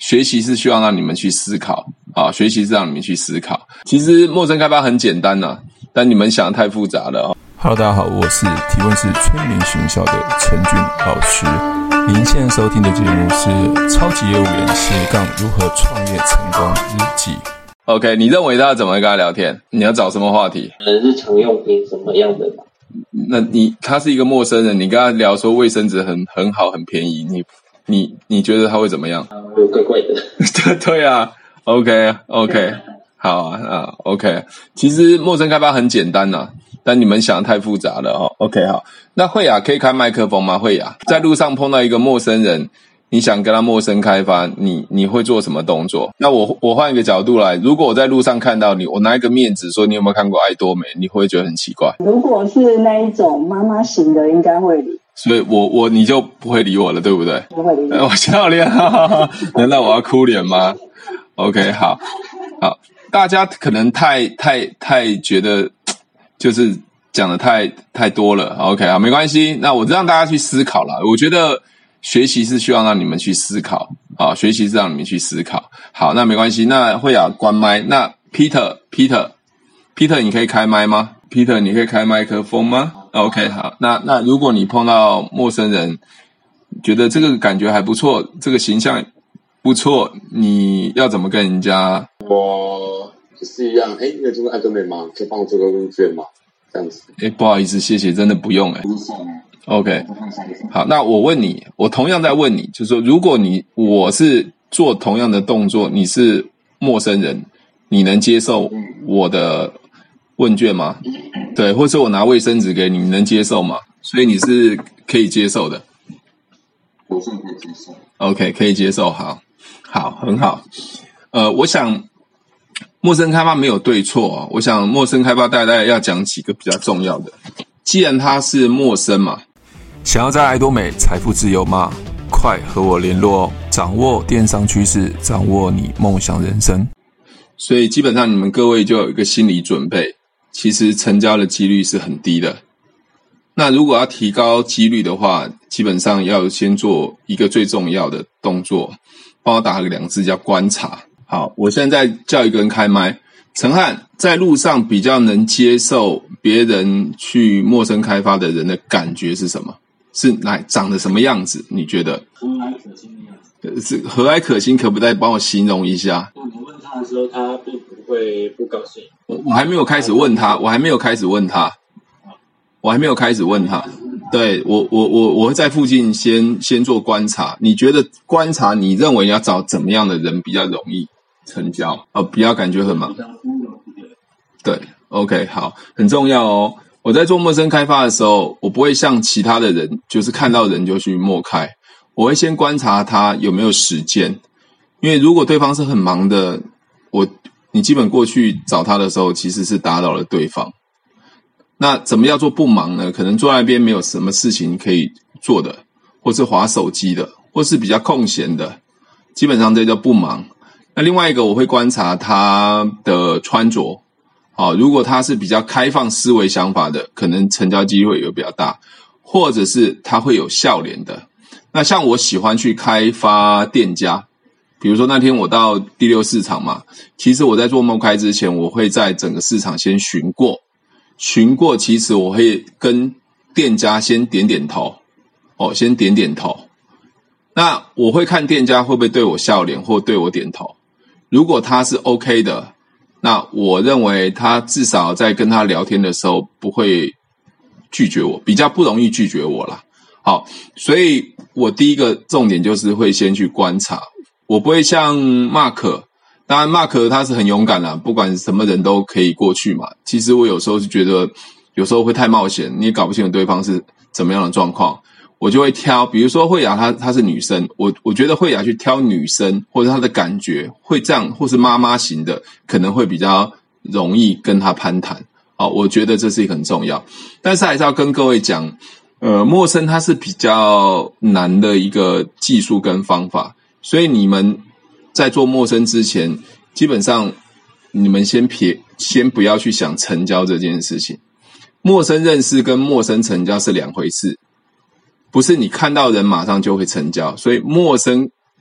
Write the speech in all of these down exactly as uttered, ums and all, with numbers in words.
学习是需要让你们去思考啊，学习是让你们去思考。其实陌生开发很简单啊，但你们想太复杂了。 Hello， 大家好，我是提问式催眠学校的陈俊老师。您现在收听的节目是超级业务员斜杠如何创业成功日记。 OK， 你认为他要怎么跟他聊天？你要找什么话题？ 日常用品什么样的吧？ 那你他是一个陌生人，你跟他聊说卫生纸很很好很便宜，你你你觉得他会怎么样？ 会怪怪的。 对啊 ，OK OK， 好啊啊 OK。其实陌生开发很简单啊，但你们想太复杂了哦。OK， 好，那慧雅可以开麦克风吗？慧雅在路上碰到一个陌生人，你想跟他陌生开发，你你会做什么动作？那我我换一个角度来，如果我在路上看到你，我拿一个面纸说你有没有看过爱多美，你会不会觉得很奇怪？ 如果是那一种妈妈型的，应该会理。 所以我我你就不会理我了，对不对？ 不会理我笑脸，难道我要哭脸吗 ？OK， 好，好，大家可能太太太觉得就是讲的太太多了 ，OK， 好，没关系，那我让大家去思考啦。我觉得学习是需要让你们去思考啊，学习是让你们去思考。好，那没关系，那慧雅关麦，那 Peter Peter Peter 你可以开麦吗 ？Peter 你可以开麦克风吗？ OK， 好，那那如果你碰到陌生人，觉得这个感觉还不错，这个形象不错，你要怎么跟人家？ 我就是一样，哎，你有听过爱多美吗？可以帮我做个问卷吗？这样子。 哎，不好意思，谢谢，真的不用哎。OK， 好，那我问你，我同样在问你，就是说，如果你我是做同样的动作，你是陌生人，你能接受我的问卷吗？对，或者我拿卫生纸给你，你能接受吗？所以你是可以接受的。 我是可以接受。 OK， 可以接受，好，好，很好。呃，我想陌生开发没有对错，我想陌生开发大概要讲几个比较重要的。既然他是陌生嘛， 想要在爱多美财富自由吗？快和我联络哦！掌握电商趋势，掌握你梦想人生。 所以基本上你们各位就有一个心理准备，其实成交的几率是很低的。那如果要提高几率的话，基本上要先做一个最重要的动作，帮我打个两个字叫观察。好，我现在叫一个人开麦。陈汉，在路上比较能接受别人去陌生开发的人的感觉是什么？是哪长得什么样子？你觉得？ 和蔼可亲的样子。 是和蔼可亲，可不可以帮我形容一下？ 你问他的时候，他并不会不高兴。 我我还没有开始问他，我还没有开始问他，我还没有开始问他。对，我我我我会在附近先先做观察。你觉得观察，你认为要找怎么样的人比较容易成交？哦，不要感觉很忙。对 ，OK， 好，很重要哦。我在做陌生开发的时候，我不会像其他的人，就是看到人就去陌开，我会先观察他有没有时间。因为如果对方是很忙的，我你基本过去找他的时候，其实是打扰了对方。那怎么样做不忙呢？可能坐在那边没有什么事情可以做的，或是滑手机的，或是比较空闲的，基本上这叫不忙。那另外一个我会观察他的穿着，好，如果他是比较开放思维想法的，可能成交机会也比较大，或者是他会有笑脸的。那像我喜欢去开发店家，比如说那天我到第六市场嘛，其实我在做陌开之前，我会在整个市场先巡过，巡过其实我会跟店家先点点头，哦，先点点头。那我会看店家会不会对我笑脸或对我点头，如果他是 OK 的，那我认为他至少在跟他聊天的时候不会拒绝我，比较不容易拒绝我啦。好，所以我第一个重点就是会先去观察，我不会像 Mark， 当然 Mark 他是很勇敢啦，不管什么人都可以过去嘛。其实我有时候是觉得有时候会太冒险，你也搞不清楚对方是怎么样的状况，我就会挑，比如说慧雅她她是女生，我我觉得慧雅去挑女生或者她的感觉会这样，或是妈妈型的，可能会比较容易跟她攀谈。好，我觉得这是一个很重要，但是还是要跟各位讲，呃，陌生它是比较难的一个技术跟方法，所以你们在做陌生之前，基本上你们先撇，先不要去想成交这件事情。陌生认识跟陌生成交是两回事，不是你看到人马上就会成交，所以陌生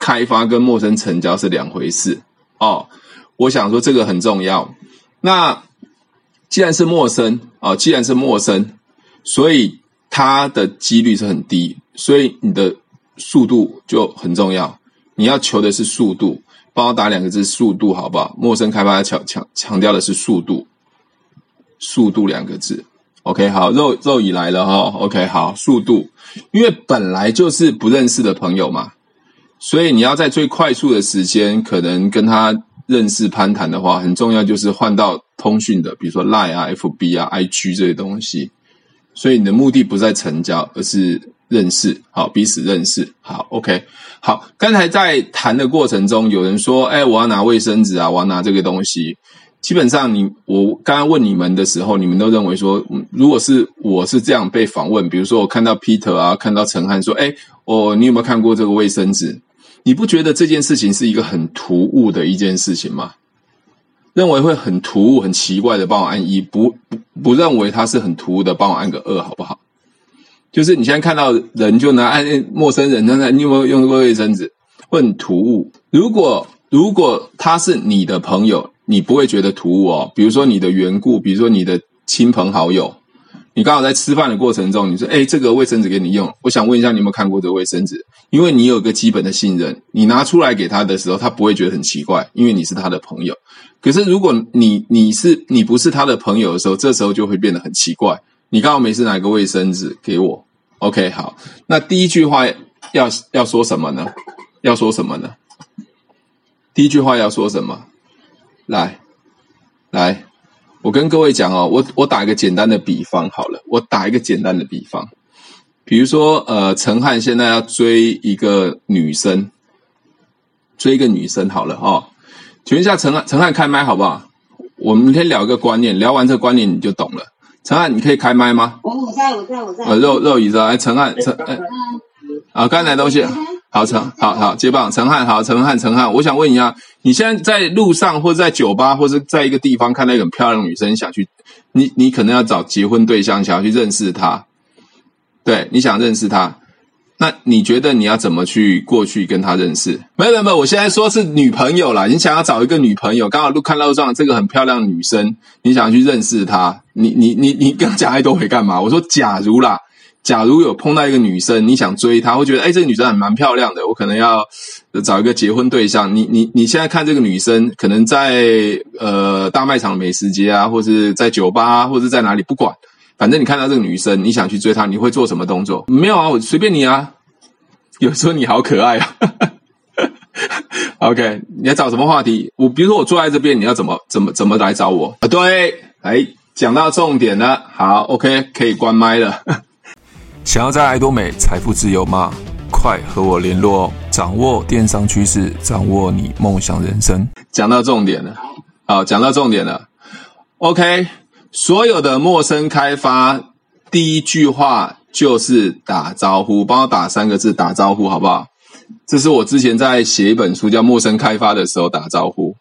开发跟陌生成交是两回事哦。我想说这个很重要。那既然是陌生哦，既然是陌生，所以它的几率是很低，所以你的速度就很重要。你要求的是速度，帮我打两个字速度好不好？陌生开发强强强调的是速度，速度两个字。OK， 好，肉肉乙来了哈。OK， 好，速度，因为本来就是不认识的朋友嘛，所以你要在最快速的时间，可能跟他认识攀谈的话，很重要就是换到通讯的，比如说 Line 啊、F B 啊、I G 这些东西。所以你的目的不在成交，而是认识，好，彼此认识。好 ，OK， 好，刚才在谈的过程中，有人说，哎，我要拿卫生纸啊，我要拿这个东西。基本上你，我刚刚问你们的时候，你们都认为说，如果是我是这样被访问，比如说我看到 Peter 啊，看到陈汉说，哎，我你有没有看过这个卫生纸？你不觉得这件事情是一个很突兀的一件事情吗？认为会很突兀、很奇怪的帮我按一，不不不认为它是很突兀的帮我按个二，好不好？就是你现在看到人就拿按陌生人，那你有没有用过卫生纸？会很突兀。如果如果他是你的朋友，你不会觉得突兀哦。比如说你的缘故，比如说你的亲朋好友，你刚好在吃饭的过程中，你说：“哎，这个卫生纸给你用，我想问一下你有没有看过这个卫生纸？”因为你有个基本的信任，你拿出来给他的时候，他不会觉得很奇怪，因为你是他的朋友。可是如果你你是你不是他的朋友的时候，这时候就会变得很奇怪。你刚好没事拿一个卫生纸给我 ，OK， 好。那第一句话要要说什么呢？要说什么呢？第一句话要说什么？来，来，我跟各位讲哦，我我打一个简单的比方好了，我打一个简单的比方，比如说，呃，陈汉现在要追一个女生，追一个女生好了哦。请问一下陈汉，陈汉开麦好不好？我们先聊一个观念，聊完这个观念你就懂了。陈汉，你可以开麦吗？ 哦，我在，我在，我在。 呃，肉肉椅子，哎，陈汉，陈，哎，啊，刚才的东西，好，陈，好好接棒，陈汉，好，陈汉，陈汉，我想问一下，你现在在路上或者在酒吧或者在一个地方看到一个很漂亮的女生，想去，你你可能要找结婚对象，想要去认识她，对，你想认识她。那你觉得你要怎么去过去跟他认识？没有没有，我现在说是女朋友啦。你想要找一个女朋友，刚好路看路上这个很漂亮的女生，你想要去认识她，你你你你刚讲太多回干嘛？我说假如啦，假如有碰到一个女生，你想追她，会觉得哎，这个女生还蛮漂亮的，我可能要找一个结婚对象。你你你现在看这个女生，可能在呃大卖场美食街啊，或是在酒吧啊，或是在哪里，不管。反正你看到这个女生，你想去追她，你会做什么动作？没有啊，我随便你啊。有时候你好可爱啊。OK， 你要找什么话题？我比如说我坐在这边，你要怎么怎么怎么来找我？啊，对，哎，讲到重点了。好 ，OK， 可以关麦了。 想要在爱多美财富自由吗？快和我联络哦！掌握电商趋势，掌握你梦想人生。 讲到重点了，好，讲到重点了。OK。所有的陌生开发，第一句话就是打招呼，帮我打三个字，打招呼好不好？这是我之前在写一本书叫《陌生开发》的时候打招呼。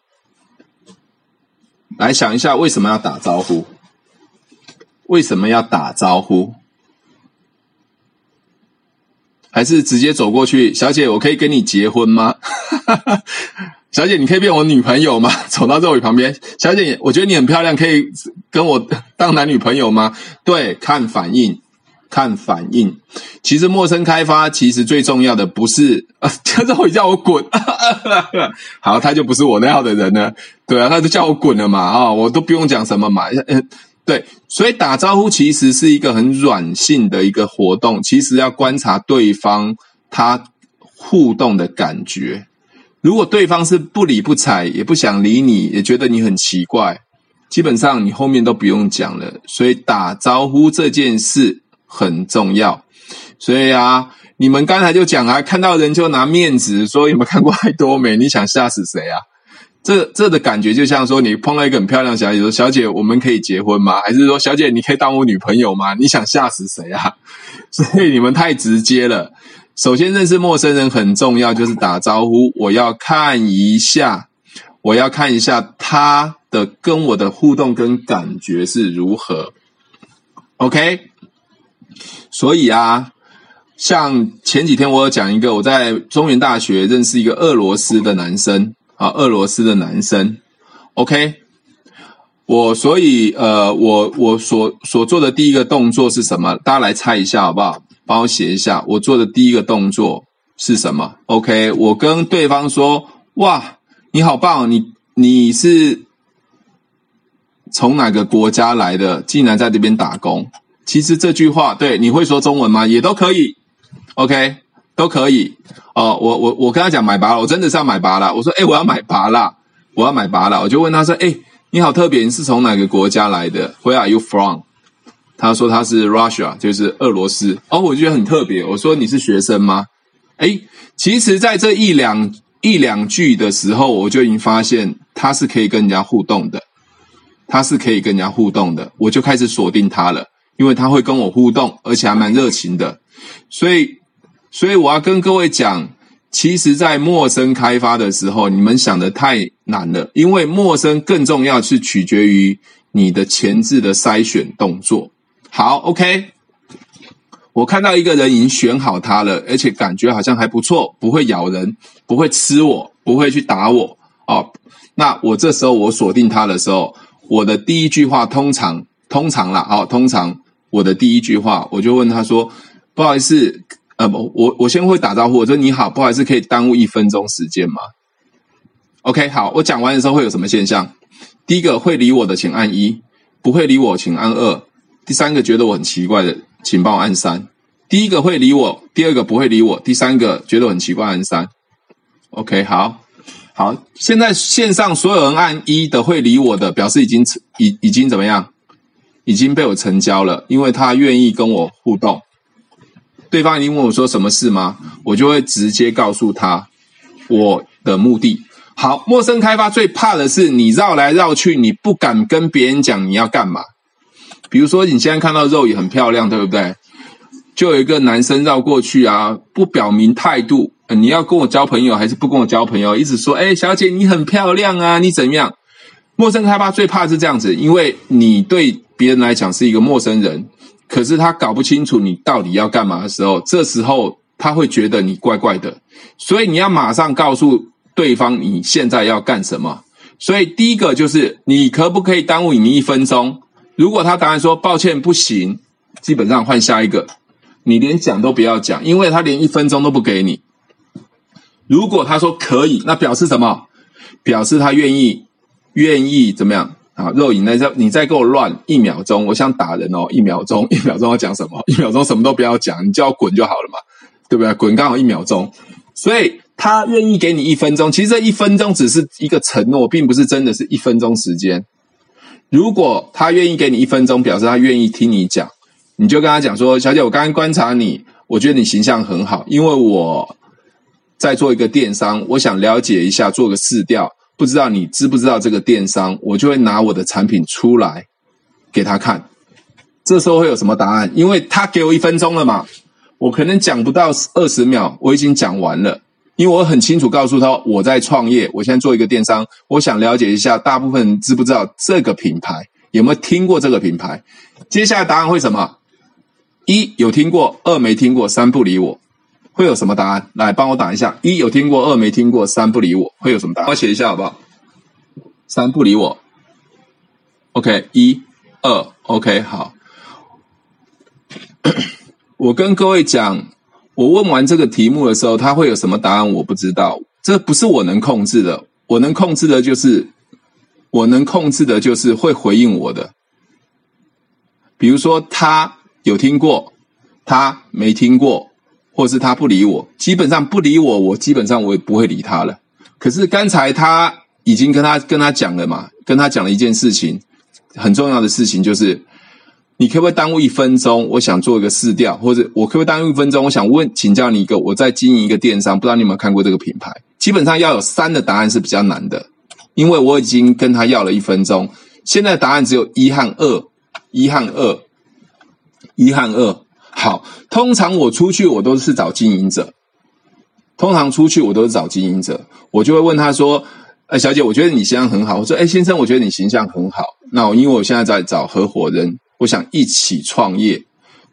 来想一下，为什么要打招呼？为什么要打招呼？还是直接走过去，小姐，我可以跟你结婚吗？小姐，你可以变我女朋友吗？走到肉宇旁边，小姐，我觉得你很漂亮，可以跟我当男女朋友吗？对，看反应，看反应。其实陌生开发，其实最重要的不是啊，肉宇叫我滚，好，他就不是我那样的人了。对啊，他就叫我滚了嘛，啊、哦，我都不用讲什么嘛。对，所以打招呼其实是一个很软性的一个活动，其实要观察对方他互动的感觉。如果对方是不理不睬，也不想理你，也觉得你很奇怪，基本上你后面都不用讲了。所以打招呼这件事很重要。所以啊，你们刚才就讲啊，看到人就拿面子说有没有看过爱多美，你想吓死谁啊？这这的感觉就像说你碰到一个很漂亮的小姐说，小姐我们可以结婚吗？还是说小姐你可以当我女朋友吗？你想吓死谁啊？所以你们太直接了。首先认识陌生人很重要，就是打招呼，我要看一下，我要看一下他的跟我的互动跟感觉是如何。OK， 所以啊， 像前几天我有讲一个，我在中原大学认识一个俄罗斯的男生啊，俄罗斯的男生 ，OK， 我所以呃，我我所所做的第一个动作是什么？大家来猜一下好不好？帮我写一下，我做的第一个动作是什么 ？OK， 我跟对方说，哇，你好棒，你你是从哪个国家来的？竟然在这边打工？其实这句话，对，你会说中文吗？也都可以。OK， 都可以哦。我我我跟他讲买拔蜡，我真的是要买拔蜡。我说，哎，我要买拔蜡，我要买拔蜡。我就问他说，哎，你好特别，你是从哪个国家来的 ？Where are you from？ 他说他是 Russia， 就是俄罗斯。哦，我觉得很特别。我说你是学生吗？哎，其实在这一两一两句的时候，我就已经发现他是可以跟人家互动的，他是可以跟人家互动的。我就开始锁定他了，因为他会跟我互动，而且还蛮热情的。所以。所以我要跟各位讲，其实在陌生开发的时候，你们想的太难了，因为陌生更重要是取决于你的前置的筛选动作。好 ，OK， 我看到一个人已经选好他了，而且感觉好像还不错，不会咬人，不会吃我，不会去打我哦。那我这时候我锁定他的时候，我的第一句话通常通常啦，哦，通常我的第一句话我就问他说，不好意思。呃，我我先会打招呼，我说你好，不好意思，可以耽误一分钟时间吗 ？OK， 好，我讲完的时候会有什么现象？第一个会理我的，请按一；不会理我，请按二；第三个觉得我很奇怪的，请帮我按三。第一个会理我，第二个不会理我，第三个觉得我很奇怪，按三。OK， 好，好，现在线上所有人按一的会理我的，表示已经已已经怎么样？已经被我成交了，因为他愿意跟我互动。对方一定问我说什么事吗？我就会直接告诉他我的目的。好，陌生开发最怕的是你绕来绕去，你不敢跟别人讲你要干嘛。比如说你现在看到肉也很漂亮，对不对？就有一个男生绕过去啊，不表明态度，呃、你要跟我交朋友还是不跟我交朋友？一直说，哎，小姐你很漂亮啊，你怎么样？陌生开发最怕是这样子，因为你对别人来讲是一个陌生人。可是他搞不清楚你到底要干嘛的时候，这时候他会觉得你怪怪的，所以你要马上告诉对方你现在要干什么。所以第一个就是你可不可以耽误你一分钟？如果他答案说抱歉不行，基本上换下一个，你连讲都不要讲，因为他连一分钟都不给你。如果他说可以，那表示什么？表示他愿意愿意怎么样？啊，肉影，那你再给我乱一秒钟，我想打人哦！一秒钟，一秒钟要讲什么？一秒钟什么都不要讲，你叫我滚就好了嘛，对不对？滚刚好一秒钟，所以他愿意给你一分钟。其实这一分钟只是一个承诺，并不是真的是一分钟时间。如果他愿意给你一分钟，表示他愿意听你讲，你就跟他讲说：“小姐，我刚刚观察你，我觉得你形象很好，因为我在做一个电商，我想了解一下，做个市调。”不知道你知不知道这个电商，我就会拿我的产品出来给他看。这时候会有什么答案？因为他给我一分钟了嘛，我可能讲不到二十秒，我已经讲完了。因为我很清楚告诉他我在创业，我现在做一个电商，我想了解一下大部分人知不知道这个品牌，有没有听过这个品牌。接下来答案会什么？一有听过，二没听过，三不理我。会有什么答案？来帮我打一下。一有听过，二没听过，三不理我。会有什么答案？我写一下好不好？三不理我。OK， 一、二 ，OK， 好。我跟各位讲，我问完这个题目的时候，他会有什么答案？我不知道，这不是我能控制的。我能控制的就是，我能控制的就是会回应我的。比如说，他有听过，他没听过。或是他不理我，基本上不理我，我基本上我也不会理他了。可是刚才他已经跟他跟他讲了嘛，跟他讲了一件事情，很重要的事情就是，你可不可以耽误一分钟？我想做一个市调，或者我可不可以耽误一分钟？我想问请教你一个，我在经营一个电商，不知道你有没有看过这个品牌？基本上要有三的答案是比较难的，因为我已经跟他要了一分钟，现在答案只有一和二，一和二，一和二。好，通常我出去我都是找经营者，通常出去我都是找经营者，我就会问他说：“哎，小姐，我觉得你形象很好。”我说：“哎，先生，我觉得你形象很好。那因为我现在在找合伙人，我想一起创业，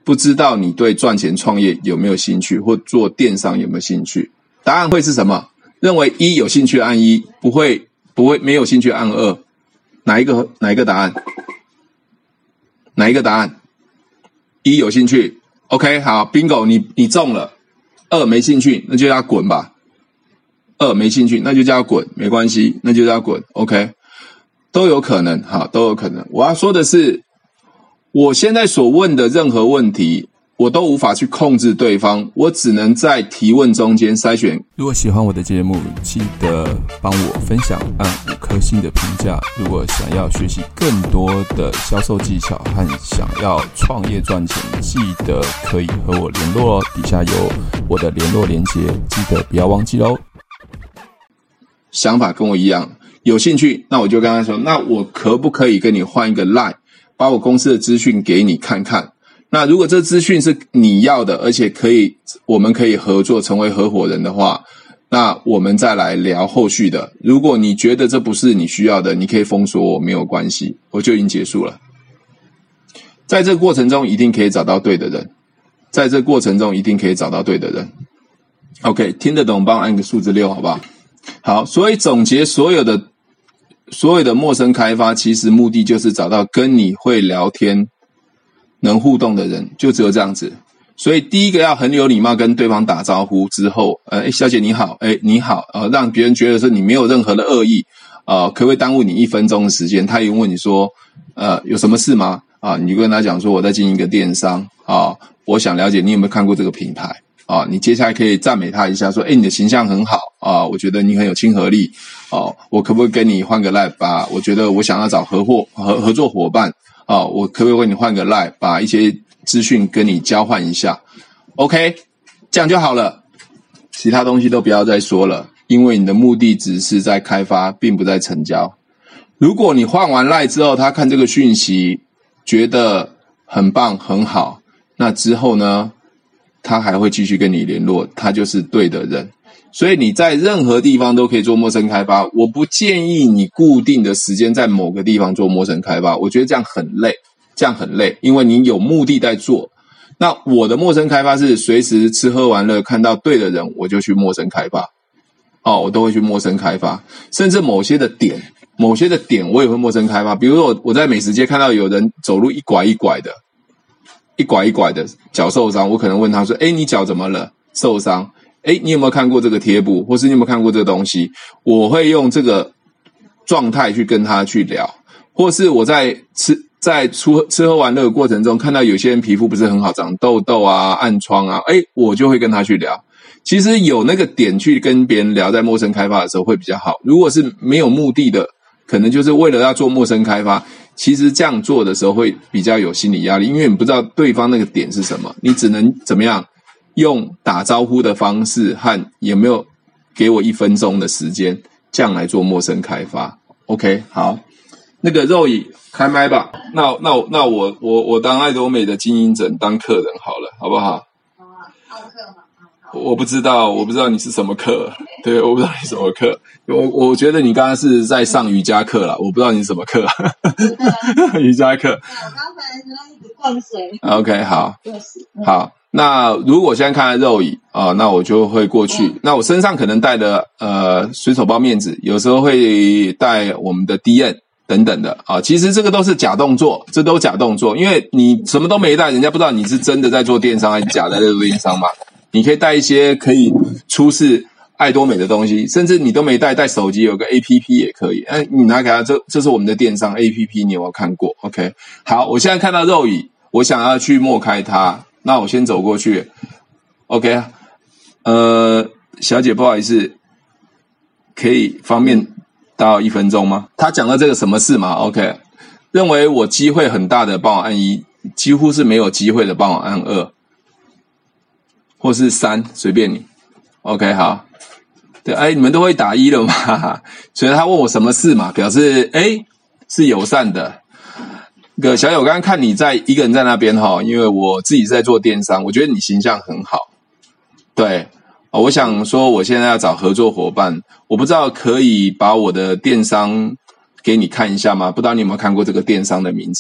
不知道你对赚钱创业有没有兴趣，或做电商有没有兴趣？答案会是什么？认为一有兴趣按一，不会不会没有兴趣按二。哪一个哪一个答案？哪一个答案？一有兴趣 ，OK， 好 ，bingo， 你你中了。二没兴趣，那就叫他滚吧。二没兴趣，那就叫他滚，没关系，那就叫他滚 ，OK， 都有可能，好，都有可能。我要说的是，我现在所问的任何问题，我都无法去控制对方，我只能在提问中间筛选。 如果喜欢我的节目，记得帮我分享，按五颗星的评价。如果想要学习更多的销售技巧和想要创业赚钱，记得可以和我联络哦，底下有我的联络连结，记得不要忘记哦。 想法跟我一样，有兴趣，那我就跟他说，那我可不可以跟你换一个 line， 把我公司的资讯给你看看？那如果这资讯是你要的，而且可以，我们可以合作成为合伙人的话，那我们再来聊后续的。如果你觉得这不是你需要的，你可以封锁我，没有关系，我就已经结束了。在这个过程中一定可以找到对的人，在这个过程中一定可以找到对的人。OK， 听得懂帮我按个数字六好不好？好，所以总结所有的所有的陌生开发，其实目的就是找到跟你会聊天能互动的人，就只有这样子。所以第一个要很有礼貌跟对方打招呼之后，呃，小姐你好，哎你好，呃，让别人觉得说你没有任何的恶意，呃，可不可以耽误你一分钟的时间？他也问你说，呃，有什么事吗？啊，你就跟他讲说我在经营一个电商，啊，我想了解你有没有看过这个品牌，啊，你接下来可以赞美他一下，说，哎，你的形象很好，啊，我觉得你很有亲和力，哦、啊，我可不可以跟你换个 line， 把我觉得我想要找合伙合合作伙伴。哦，我可不可以跟你换个 line， 把一些资讯跟你交换一下 ？OK， 这样就好了，其他东西都不要再说了，因为你的目的只是在开发，并不在成交。如果你换完 line 之后，他看这个讯息觉得很棒很好，那之后呢，他还会继续跟你联络，他就是对的人。所以你在任何地方都可以做陌生开发，我不建议你固定的时间在某个地方做陌生开发，我觉得这样很累，这样很累，因为你有目的在做。那我的陌生开发是随时吃喝玩乐，看到对的人我就去陌生开发，哦，我都会去陌生开发，甚至某些的点，某些的点我也会陌生开发。比如说我我在美食街看到有人走路一拐一拐的，一拐一拐的，脚受伤，我可能问他说，诶，你脚怎么了？受伤。诶，你有没有看过这个贴布，或是你有没有看过这个东西？我会用这个状态去跟他去聊，或是我在吃在出吃喝玩乐的过程中，看到有些人皮肤不是很好，长痘痘啊、暗疮啊，诶，我就会跟他去聊。其实有那个点去跟别人聊，在陌生开发的时候会比较好。如果是没有目的的，可能就是为了要做陌生开发，其实这样做的时候会比较有心理压力，因为你不知道对方那个点是什么，你只能怎么样？用打招呼的方式和有没有给我一分钟的时间，这样来做陌生开发。OK， 好，那个肉乙开麦吧。那那那我我我当爱多美的经营者当客人好了，好不好？好啊，奥客吗？我不知道，我不知道你是什么课，对，我不知道你什么课。我我觉得你刚刚是在上瑜伽课啦，我不知道你什么课。瑜伽课。我刚才一直灌水。OK， 好，好。那如果现在看到肉乙啊，那我就会过去。那我身上可能带的呃随手包面纸，有时候会带我们的 D N 等等的啊。其实这个都是假动作，这都假动作，因为你什么都没带，人家不知道你是真的在做电商还是假的在做电商嘛。你可以带一些可以出示爱多美的东西，甚至你都没带，带手机有个 A P P 也可以。哎，你拿给他，这这是我们的电商 A P P， 你有没有看过 ？OK， 好，我现在看到肉乙，我想要去陌开它。那我先走过去 ，OK， 呃，小姐不好意思，可以方便到一分钟吗？他讲到这个什么事嘛 ？OK， 认为我机会很大的帮我按一，几乎是没有机会的帮我按二，或是三，随便你。OK， 好，对，哎，你们都会打一了嘛？所以他问我什么事嘛，表示哎是友善的。个小友，我刚刚看你在一个人在那边哈，因为我自己在做电商，我觉得你形象很好。对，我想说我现在要找合作伙伴，我不知道可以把我的电商给你看一下吗？不知道你有没有看过这个电商的名称？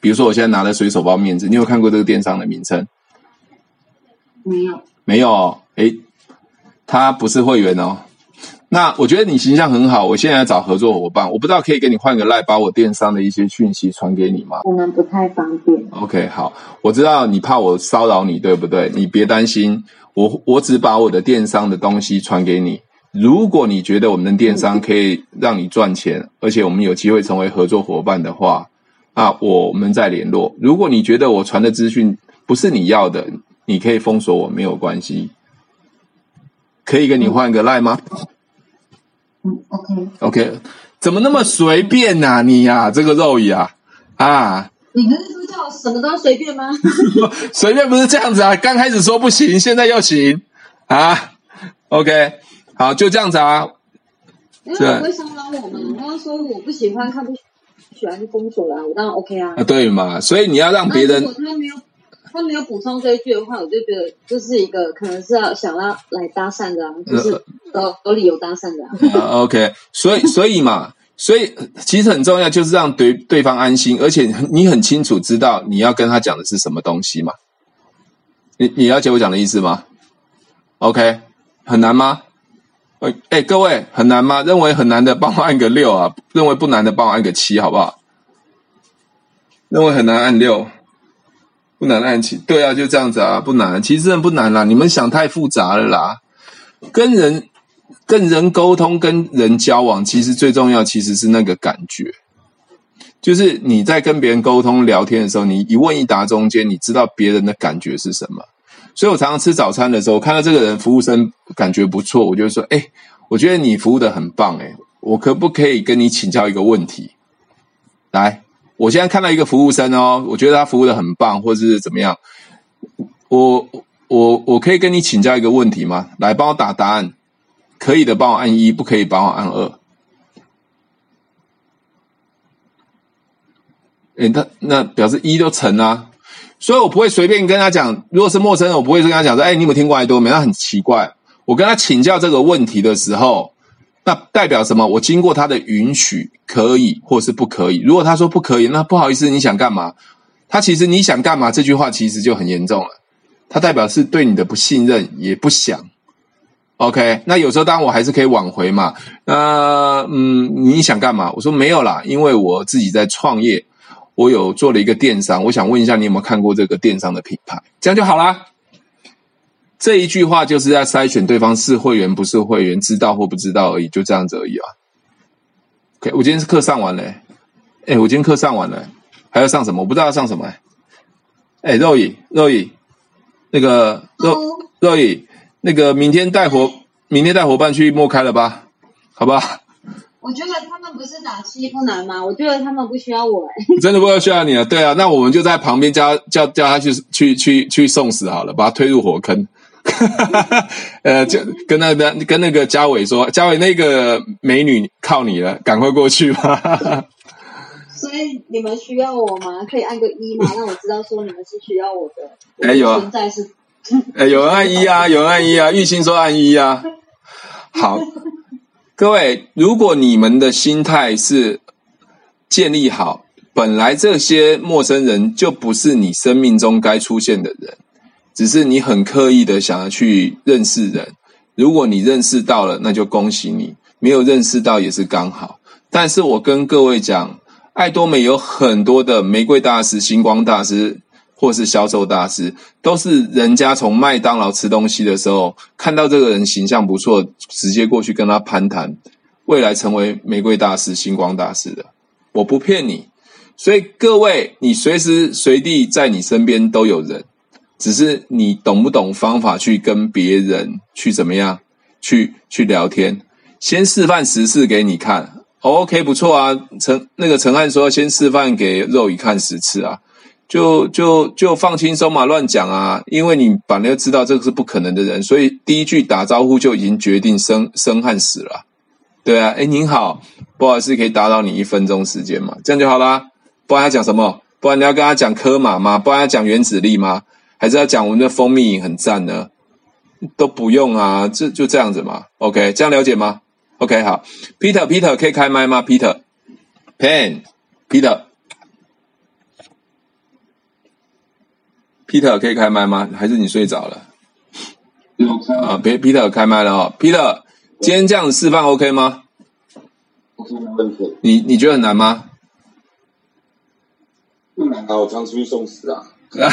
比如说我现在拿的水手包面子，你有看过这个电商的名称？ 没有， 没有，诶，他不是会员哦。那我觉得你形象很好，我现在来找合作伙伴，我不知道可以给你换个 LINE， 把我电商的一些讯息传给你吗？ 我们不太方便。 OK， 好，我知道你怕我骚扰你，对不对？你别担心，我我只把我的电商的东西传给你。如果你觉得我们的电商可以让你赚钱，而且我们有机会成为合作伙伴的话，啊，我们再联络。如果你觉得我传的资讯不是你要的，你可以封锁我，没有关系。可以跟你换个 LINE 吗？ 嗯 ，OK。 OK， 怎么那么随便啊你啊，这个肉姨啊啊！ 你不是说叫我什么都随便吗？ 随便不是这样子啊，刚开始说不行，现在又行啊。OK， 好，就这样子啊。 因为我会伤到我们，然后说我不喜欢看不喜欢就封锁了，我当然 OK 啊。 啊，对嘛，所以你要让别人。 如果他没有他没有补充这一句的话，我就觉得就是一个可能是要想要来搭讪的啊，就是有有理由搭讪的啊。 啊 OK， 所以所以嘛，所以其实很重要，就是让对对方安心，而且你很清楚知道你要跟他讲的是什么东西嘛。你你了解我讲的意思吗 ？OK， 很难吗？哎哎，各位很难吗？认为很难的帮我按个六啊，认为不难的帮我按个七，好不好？认为很难按六。不难按起，对啊，就这样子啊，不难，其实真的不难啦，你们想太复杂了啦。跟人跟人沟通，跟人交往，其实最重要其实是那个感觉，就是你在跟别人沟通聊天的时候，你一问一答中间，你知道别人的感觉是什么。所以我常常吃早餐的时候，看到这个人服务生感觉不错，我就说，哎，我觉得你服务的很棒，哎，我可不可以跟你请教一个问题？来。我现在看到一个服务生哦，我觉得他服务的很棒，或者是怎么样，我我我可以跟你请教一个问题吗？来，帮我打答案，可以的帮我按一，不可以帮我按二。诶，那那表示一都成啊，所以我不会随便跟他讲。如果是陌生人，我不会跟他讲说，哎，你有没有听过爱多美？那很奇怪。我跟他请教这个问题的时候。那代表什么？我经过他的允许，可以或是不可以。如果他说不可以，那不好意思，你想干嘛？他其实你想干嘛这句话其实就很严重了，他代表是对你的不信任，也不想。OK， 那有时候当然我还是可以挽回嘛。那嗯，你想干嘛？我说没有啦，因为我自己在创业，我有做了一个电商，我想问一下你有没有看过这个电商的品牌？这样就好啦。这一句话就是在筛选对方是会员不是会员，知道或不知道而已，就这样子而已啊。OK， 我今天是课上完了、欸，哎，我今天课上完了、欸，还要上什么？我不知道要上什么、欸。哎，肉姨，肉姨，那个肉肉姨，那个明天带伙，明天带伙伴去默开了吧？好不好？ 我觉得他们不是打七不难吗？我觉得他们不需要我、欸， 真的不需要你了。对啊，那我们就在旁边叫叫叫他去去去去送死好了，把他推入火坑。呃，就跟那个跟那个嘉伟说，嘉伟那个美女靠你了，赶快过去吧。 所以你们需要我吗？可以按个一吗？让我知道说你们是需要我的。 哎有啊， 存在是， 哎有人按一啊，有人按一啊，玉兴说按一啊。好，各位，如果你们的心态是建立好，本来这些陌生人就不是你生命中该出现的人。只是你很刻意的想要去认识人，如果你认识到了，那就恭喜你；没有认识到也是刚好。但是我跟各位讲，爱多美有很多的玫瑰大师、星光大师，或是销售大师，都是人家从麦当劳吃东西的时候，看到这个人形象不错，直接过去跟他攀谈，未来成为玫瑰大师、星光大师的。我不骗你，所以各位，你随时随地在你身边都有人。只是你懂不懂方法去跟别人去怎么样去去聊天，先示范十次给你看、哦、OK 不错啊。陈那个陈汉说先示范给肉姨看十次啊，就就就放轻松嘛，乱讲啊，因为你本来就知道这个是不可能的人，所以第一句打招呼就已经决定生生和死了。对啊，诶您好，不好意思可以打扰你一分钟时间嘛，这样就好啦。不然要讲什么？不然你要跟他讲科马吗？不然要讲原子力吗？还是要讲我们的蜂蜜饮很赞呢？都不用啊，这就这样子嘛。OK， 这样了解吗 ？OK， 好。Peter，Peter Peter, 可以开麦吗 ？Peter，Pen，Peter， Peter 可以开麦吗？还是你睡着了？啊，Peter 开麦了哦。Peter， 今天这样子示范 OK 吗 ？OK， 没问题。 你你觉得很难吗？ 不难啊，我常出去送死啊。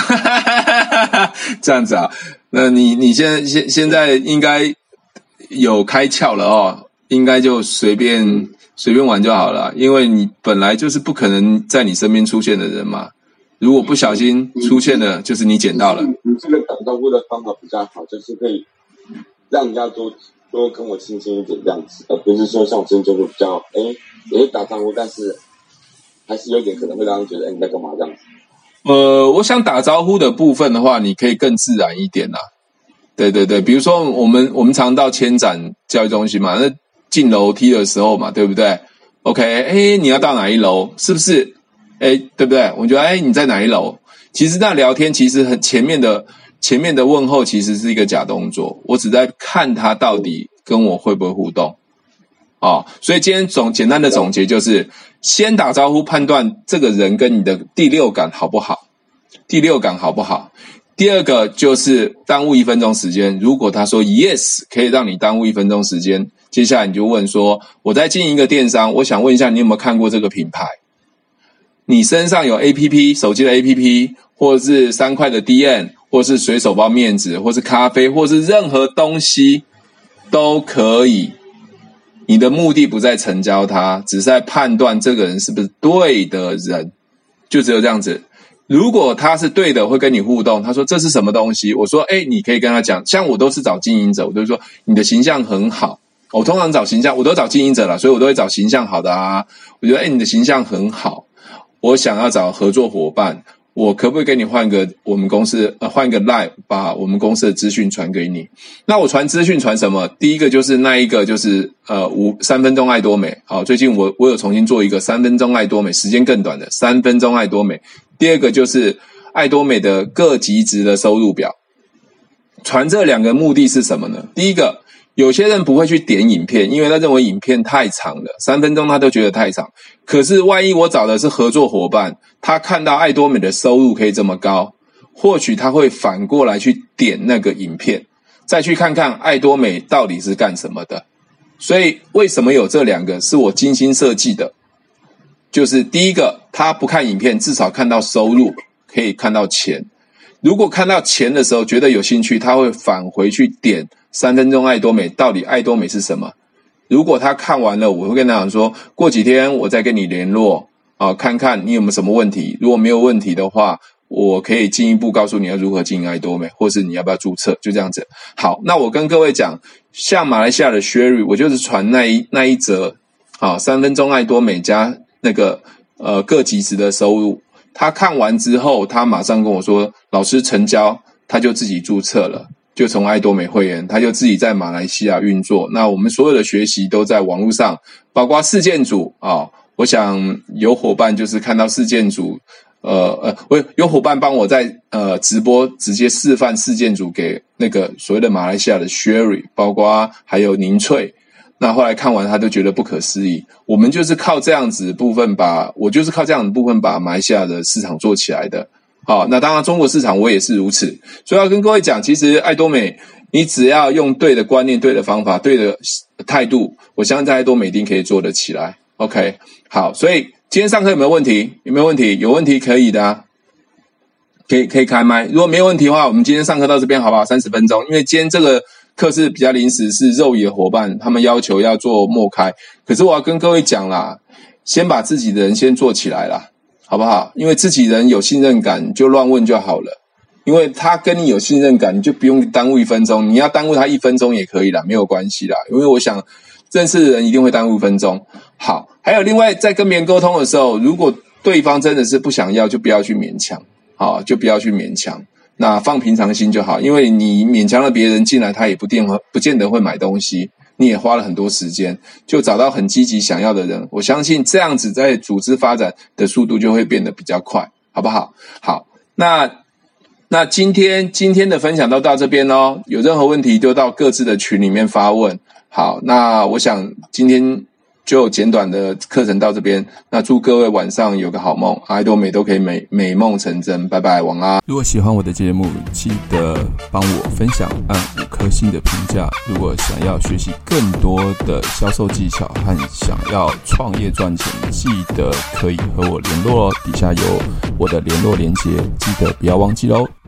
这样子啊？那你你现在现现在应该有开窍了哦，应该就随便随便玩就好了，因为你本来就是不可能在你身边出现的人嘛。如果不小心出现了，就是你捡到了。 你这个打招呼的方法比较好，就是可以让人家多多跟我亲近一点这样子，而不是说像我之前就是比较哎也会打招呼，但是还是有点可能会让人觉得哎你在干嘛这样子。 呃，我想打招呼的部分的话，你可以更自然一点啦。对对对，比如说我们我们常到千展教育中心嘛，那进楼梯的时候嘛，对不对 ？OK， 哎，你要到哪一楼？是不是？哎，对不对？我觉得，哎，你在哪一楼？其实那聊天，其实很前面的前面的问候，其实是一个假动作。我只在看他到底跟我会不会互动。哦，所以今天总简单的总结就是，先打招呼判断这个人跟你的第六感好不好，第六感好不好。第二个就是耽误一分钟时间，如果他说 yes 可以让你耽误一分钟时间，接下来你就问说，我在经营一个电商，我想问一下你有没有看过这个品牌？你身上有 A P P 手机的 A P P， 或者是三块的 D M， 或是随手包面纸，或是咖啡，或是任何东西都可以。你的目的不在成交他，只是在判断这个人是不是对的人，就只有这样子。如果他是对的，会跟你互动，他说这是什么东西，我说哎，你可以跟他讲，像我都是找经营者，我都说你的形象很好，我通常找形象，我都找经营者啦，所以我都会找形象好的啊。我觉得哎，你的形象很好，我想要找合作伙伴，我可不可以给你换个我们公司呃换个 line， 把我们公司的资讯传给你？那我传资讯传什么？第一个就是那一个就是呃五三分钟爱多美，好，最近我我有重新做一个三分钟爱多美，时间更短的三分钟爱多美。第二个就是爱多美的各级值的收入表。传这两个目的是什么呢？第一个，有些人不会去点影片，因为他认为影片太长了，三分钟他都觉得太长。可是万一我找的是合作伙伴，他看到爱多美的收入可以这么高，或许他会反过来去点那个影片，再去看看爱多美到底是干什么的。所以为什么有这两个是我精心设计的，就是第一个，他不看影片，至少看到收入，可以看到钱。如果看到钱的时候觉得有兴趣，他会返回去点三分钟爱多美，到底爱多美是什么。如果他看完了，我会跟他讲说，过几天我再跟你联络啊，看看你有没有什么问题。如果没有问题的话，我可以进一步告诉你要如何经营爱多美，或是你要不要注册，就这样子。好，那我跟各位讲，像马来西亚的 Sherry， 我就是传那一那一则啊，三分钟爱多美加那个呃各级值的收入。他看完之后，他马上跟我说，老师成交，他就自己注册了。就从爱多美会员，他就自己在马来西亚运作。那我们所有的学习都在网络上，包括事件组啊、哦。我想有伙伴就是看到事件组，呃呃，我有伙伴帮我在呃直播直接示范事件组给那个所谓的马来西亚的 Sherry， 包括还有宁翠。那后来看完他都觉得不可思议。我们就是靠这样子的部分把，我就是靠这样的部分把马来西亚的市场做起来的。好，那当然中国市场我也是如此，所以要跟各位讲，其实爱多美，你只要用对的观念、对的方法、对的态度，我相信在爱多美一定可以做得起来。OK， 好，所以今天上课有没有问题？有没有问题？有问题可以的啊，可以可以开麦。如果没有问题的话，我们今天上课到这边好不好？三十分钟，因为今天这个课是比较临时，是肉野的伙伴他们要求要做默开，可是我要跟各位讲啦，先把自己的人先做起来啦。好不好？因为自己人有信任感，就乱问就好了。因为他跟你有信任感，你就不用耽误一分钟。你要耽误他一分钟也可以啦，没有关系啦。因为我想认识的人一定会耽误一分钟。好，还有另外在跟别人沟通的时候，如果对方真的是不想要，就不要去勉强，好，就不要去勉强。那放平常心就好，因为你勉强了别人进来，他也不见不见得会买东西。你也花了很多时间，就找到很积极想要的人，我相信这样子在组织发展的速度就会变得比较快，好不好？好，那那今天今天的分享都到这边咯，有任何问题就到各自的群里面发问。好，那我想今天就简短的课程到这边，那祝各位晚上有个好梦，爱多美都可以美美梦成真，拜拜，晚安。 如果喜欢我的节目，记得帮我分享，按五颗星的评价。如果想要学习更多的销售技巧和想要创业赚钱，记得可以和我联络哦，底下有我的联络连结，记得不要忘记哦。